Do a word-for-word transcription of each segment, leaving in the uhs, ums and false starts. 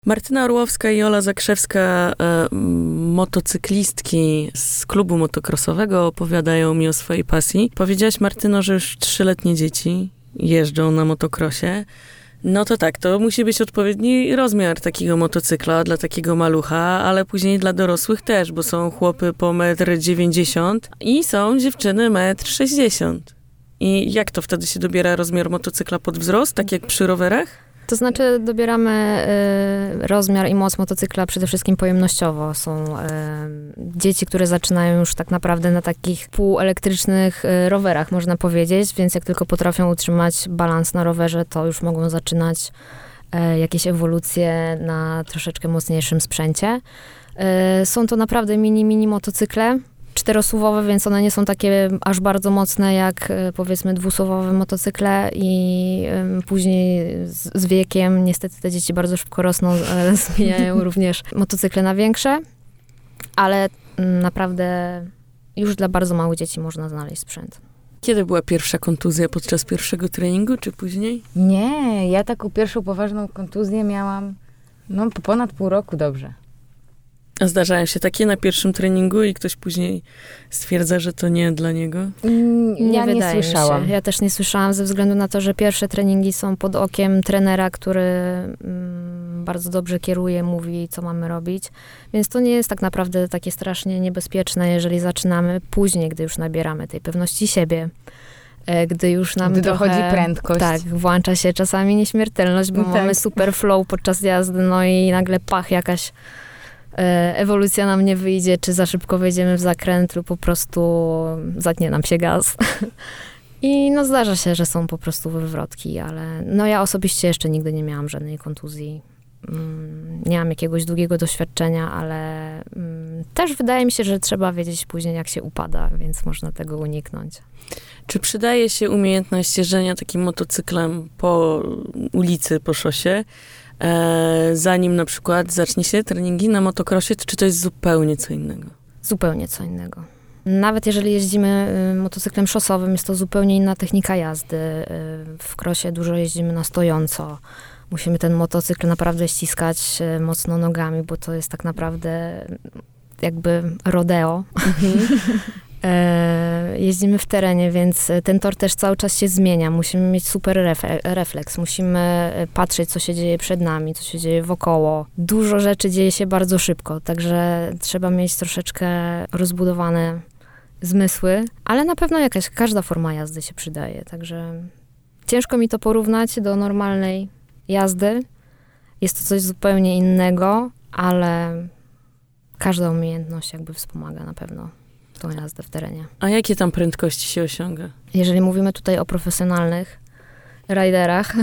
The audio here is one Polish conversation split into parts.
Martyna Orłowska i Ola Zakrzewska, e, motocyklistki z klubu motokrosowego, opowiadają mi o swojej pasji. Powiedziałaś, Martyno, że już trzyletnie dzieci jeżdżą na motokrosie. No to tak, to musi być odpowiedni rozmiar takiego motocykla dla takiego malucha, ale później dla dorosłych też, bo są chłopy po metr dziewięćdziesiąt i są dziewczyny metr sześćdziesiąt. I jak to wtedy się dobiera rozmiar motocykla pod wzrost, tak jak przy rowerach? To znaczy dobieramy y, rozmiar i moc motocykla przede wszystkim pojemnościowo. Są y, dzieci, które zaczynają już tak naprawdę na takich półelektrycznych y, rowerach, można powiedzieć, więc jak tylko potrafią utrzymać balans na rowerze, to już mogą zaczynać y, jakieś ewolucje na troszeczkę mocniejszym sprzęcie. Y, są to naprawdę mini, mini motocykle. Czterosuwowe, więc one nie są takie aż bardzo mocne jak powiedzmy dwusuwowe motocykle i y, później z, z wiekiem niestety te dzieci bardzo szybko rosną, y, zmieniają również motocykle na większe, ale y, naprawdę już dla bardzo małych dzieci można znaleźć sprzęt. Kiedy była pierwsza kontuzja? Podczas pierwszego treningu, czy później? Nie, ja taką pierwszą poważną kontuzję miałam no po ponad pół roku dobrze. A zdarzają się takie na pierwszym treningu i ktoś później stwierdza, że to nie dla niego? Mm, nie ja nie wydaje słyszałam. Mi się. Ja też nie słyszałam ze względu na to, że pierwsze treningi są pod okiem trenera, który mm, bardzo dobrze kieruje, mówi, co mamy robić. Więc to nie jest tak naprawdę takie strasznie niebezpieczne, jeżeli zaczynamy później, gdy już nabieramy tej pewności siebie. Gdy już nam Gdy trochę, dochodzi prędkość. Tak, włącza się czasami nieśmiertelność, bo tak. mamy super flow podczas jazdy, no i nagle pach, jakaś ewolucja nam nie wyjdzie, czy za szybko wejdziemy w zakręt, lub po prostu zatnie nam się gaz. I no zdarza się, że są po prostu wywrotki, ale no ja osobiście jeszcze nigdy nie miałam żadnej kontuzji. Nie mam jakiegoś długiego doświadczenia, ale też wydaje mi się, że trzeba wiedzieć później, jak się upada, więc można tego uniknąć. Czy przydaje się umiejętność jeżdżenia takim motocyklem po ulicy, po szosie, e, zanim na przykład zacznie się treningi na motokrosie, czy to jest zupełnie co innego? Zupełnie co innego. Nawet jeżeli jeździmy y, motocyklem szosowym, jest to zupełnie inna technika jazdy. Y, w krosie dużo jeździmy na stojąco. Musimy ten motocykl naprawdę ściskać y, mocno nogami, bo to jest tak naprawdę jakby rodeo. Mhm. E, jeździmy w terenie, więc ten tor też cały czas się zmienia. Musimy mieć super refle- refleks. Musimy patrzeć, co się dzieje przed nami, co się dzieje wokoło. Dużo rzeczy dzieje się bardzo szybko, także trzeba mieć troszeczkę rozbudowane zmysły, ale na pewno jakaś, każda forma jazdy się przydaje, także ciężko mi to porównać do normalnej jazdy. Jest to coś zupełnie innego, ale każda umiejętność jakby wspomaga na pewno tą jazdę w terenie. A jakie tam prędkości się osiąga? Jeżeli mówimy tutaj o profesjonalnych riderach,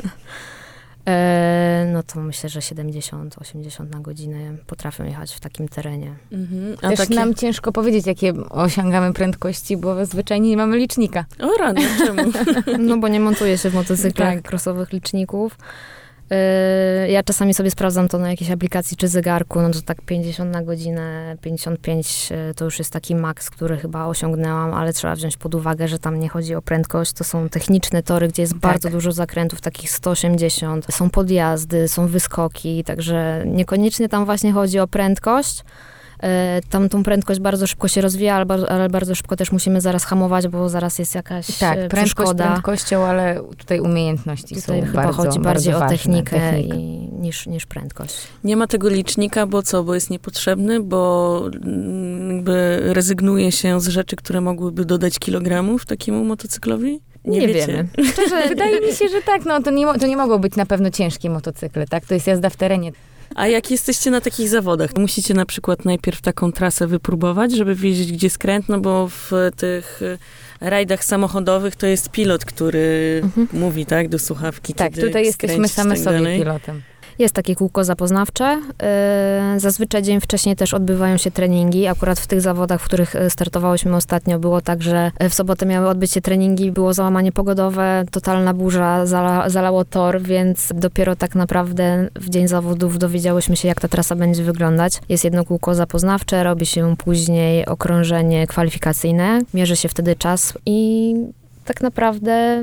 e, no to myślę, że siedemdziesiąt osiemdziesiąt na godzinę potrafią jechać w takim terenie. Mhm. A Też takie... nam ciężko powiedzieć, jakie osiągamy prędkości, bo zwyczajnie nie mamy licznika. O rany, czemu? No bo nie montuje się w motocyklach tak. crossowych liczników. Ja czasami sobie sprawdzam to na jakiejś aplikacji czy zegarku, no to tak pięćdziesiąt na godzinę, pięćdziesiąt pięć to już jest taki maks, który chyba osiągnęłam, ale trzeba wziąć pod uwagę, że tam nie chodzi o prędkość, to są techniczne tory, gdzie jest tak. bardzo dużo zakrętów, takich sto osiemdziesiąt, są podjazdy, są wyskoki, także niekoniecznie tam właśnie chodzi o prędkość. Tam tą prędkość bardzo szybko się rozwija, ale bardzo, ale bardzo szybko też musimy zaraz hamować, bo zaraz jest jakaś tak, prędkość przeszkoda. prędkością, ale tutaj umiejętności tutaj są chyba bardzo, chodzi bardziej bardzo o ważne. technikę Technika. i, niż, niż prędkość. Nie ma tego licznika, bo co? Bo jest niepotrzebny, bo jakby rezygnuje się z rzeczy, które mogłyby dodać kilogramów takiemu motocyklowi? Nie, nie wiemy. Szczerze, wydaje mi się, że tak, no to nie, to nie mogą być na pewno ciężkie motocykle, tak? To jest jazda w terenie. A jak jesteście na takich zawodach, musicie na przykład najpierw taką trasę wypróbować, żeby wiedzieć, gdzie skręt, no bo w tych rajdach samochodowych to jest pilot, który mhm. mówi, tak, do słuchawki. Tak, tutaj jesteśmy same tak sobie dalej. Pilotem. Jest takie kółko zapoznawcze. Zazwyczaj dzień wcześniej też odbywają się treningi. Akurat w tych zawodach, w których startowałyśmy ostatnio, było tak, że w sobotę miały odbyć się treningi, było załamanie pogodowe, totalna burza, zala, zalało tor, więc dopiero tak naprawdę w dzień zawodów dowiedziałyśmy się, jak ta trasa będzie wyglądać. Jest jedno kółko zapoznawcze, robi się później okrążenie kwalifikacyjne, mierzy się wtedy czas i tak naprawdę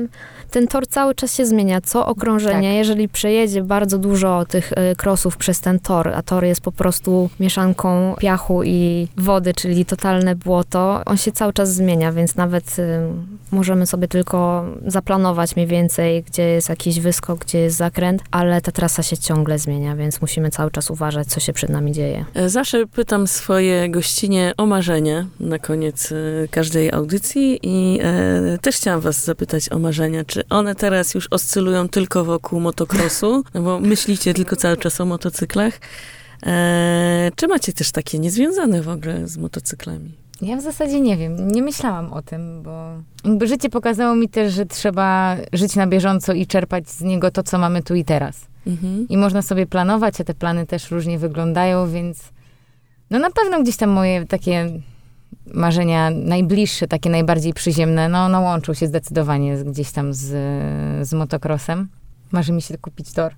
ten tor cały czas się zmienia. Co okrążenie, Tak. jeżeli przejedzie bardzo dużo tych y, crossów przez ten tor, a tor jest po prostu mieszanką piachu i wody, czyli totalne błoto, on się cały czas zmienia, więc nawet y, możemy sobie tylko zaplanować mniej więcej, gdzie jest jakiś wyskok, gdzie jest zakręt, ale ta trasa się ciągle zmienia, więc musimy cały czas uważać, co się przed nami dzieje. Zawsze pytam swoje gościnie o marzenia na koniec e, każdej audycji i e, też chciałam was zapytać o marzenia. Czy one teraz już oscylują tylko wokół motocrossu? No bo myślicie tylko cały czas o motocyklach. E, czy macie też takie niezwiązane w ogóle z motocyklami? Ja w zasadzie nie wiem, nie myślałam o tym, bo jakby życie pokazało mi też, że trzeba żyć na bieżąco i czerpać z niego to, co mamy tu i teraz. Mhm. I można sobie planować, a te plany też różnie wyglądają, więc no na pewno gdzieś tam moje takie marzenia najbliższe, takie najbardziej przyziemne, no, no łączą się zdecydowanie z, gdzieś tam z, z motocrossem. Marzy mi się kupić tor.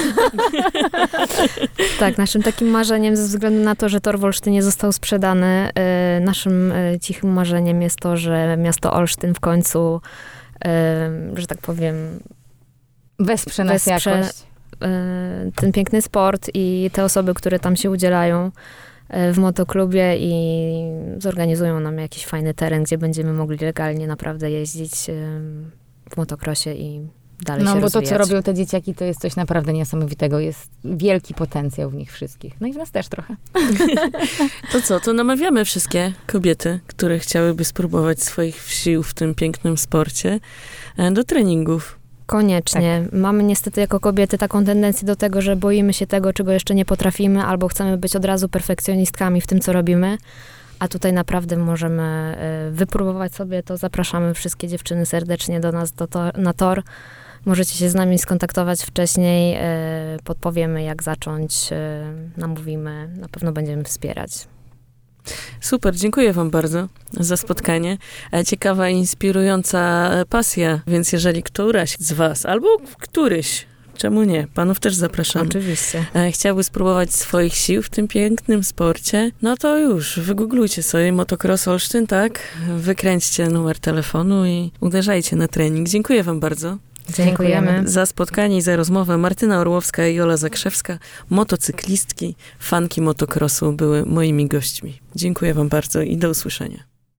Tak, naszym takim marzeniem, ze względu na to, że tor w Olsztynie został sprzedany, y, naszym y, cichym marzeniem jest to, że miasto Olsztyn w końcu, y, że tak powiem, Wesprze nas Wesprze, jakoś. y, ten piękny sport i te osoby, które tam się udzielają y, w motoklubie i zorganizują nam jakiś fajny teren, gdzie będziemy mogli legalnie naprawdę jeździć y, w motocrossie i dalej No się bo rozwijać. to, co robią te dzieciaki, to jest coś naprawdę niesamowitego. Jest wielki potencjał w nich wszystkich. No i w nas też trochę. To co, to namawiamy wszystkie kobiety, które chciałyby spróbować swoich sił w tym pięknym sporcie, e, do treningów. Koniecznie. Mamy niestety jako kobiety taką tendencję do tego, że boimy się tego, czego jeszcze nie potrafimy, albo chcemy być od razu perfekcjonistkami w tym, co robimy. A tutaj naprawdę możemy y, wypróbować sobie to. Zapraszamy wszystkie dziewczyny serdecznie do nas do to, na tor. Możecie się z nami skontaktować wcześniej. Y, podpowiemy, jak zacząć. Y, namówimy. Na pewno będziemy wspierać. Super, dziękuję wam bardzo za spotkanie. E, Ciekawa, inspirująca pasja, więc jeżeli któraś z was, albo któryś, czemu nie, panów też zapraszam, Oczywiście. e, chciałby spróbować swoich sił w tym pięknym sporcie, no to już, wygooglujcie sobie Motocross Olsztyn, tak? Wykręćcie numer telefonu i uderzajcie na trening. Dziękuję wam bardzo. Dziękujemy. Za spotkanie i za rozmowę. Martyna Orłowska i Jola Zakrzewska, motocyklistki, fanki motocrossu, były moimi gośćmi. Dziękuję wam bardzo i do usłyszenia.